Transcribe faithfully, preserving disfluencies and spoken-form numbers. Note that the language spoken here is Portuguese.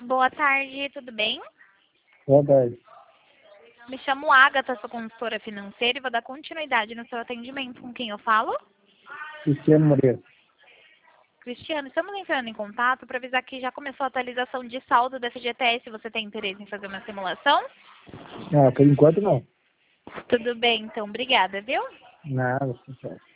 Boa tarde, tudo bem? Boa tarde. Me chamo Agatha, sou consultora financeira e vou dar continuidade no seu atendimento. Com quem eu falo? Cristiano Moreira. Cristiano, estamos entrando em contato para avisar que já começou a atualização de saldo da F G T S. Você tem interesse em fazer uma simulação? Ah, por enquanto não. Tudo bem, então. Obrigada, viu? Nada, tchau.